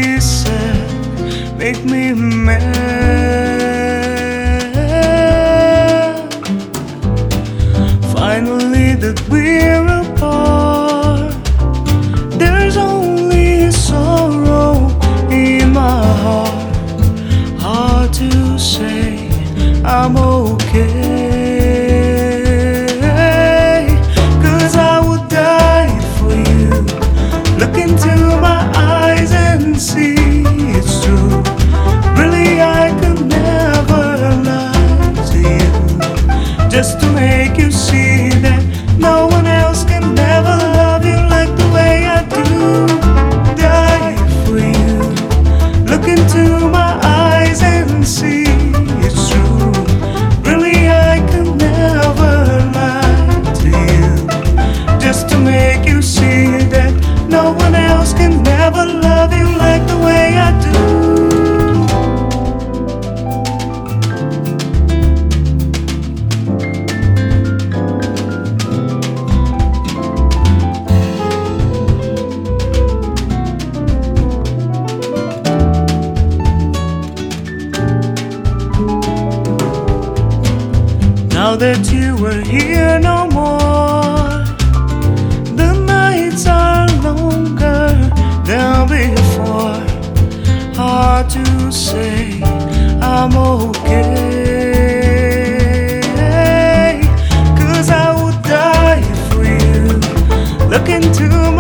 said make me mad. Finally that we're apart, there's only sorrow in my heart. Hard to say I'm okay, 'cause I would die for you. Look into my eyes and see it's true. Really, I could never lie to you, just to make you see that no one else can never love you like the way I do. Die for you. Look into my eyes and see it's true. Really, I could never lie to you, just to make you see that no one else can never love you like the way I do. Now that you are here no more, the nights are longer than before. Hard to say I'm okay, 'cause I would die for you. Look into